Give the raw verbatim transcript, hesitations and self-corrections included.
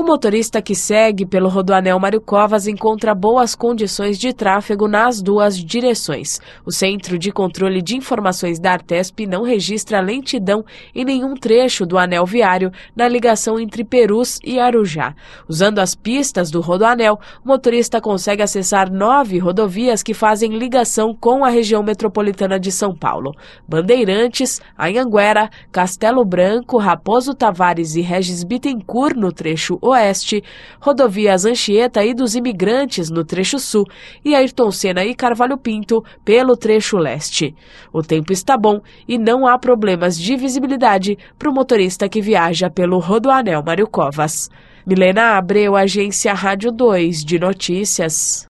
O motorista que segue pelo Rodoanel Mário Covas encontra boas condições de tráfego nas duas direções. O Centro de Controle de Informações da Artesp não registra lentidão em nenhum trecho do anel viário na ligação entre Perus e Arujá. Usando as pistas do Rodoanel, o motorista consegue acessar nove rodovias que fazem ligação com a região metropolitana de São Paulo: Bandeirantes, Anhanguera, Castelo Branco, Raposo Tavares e Regis Bittencourt no trecho oeste, rodovias Anchieta e dos Imigrantes no trecho sul e Ayrton Senna e Carvalho Pinto pelo trecho leste. O tempo está bom e não há problemas de visibilidade para o motorista que viaja pelo Rodoanel Mário Covas. Milena Abreu, Agência Rádio dois de Notícias.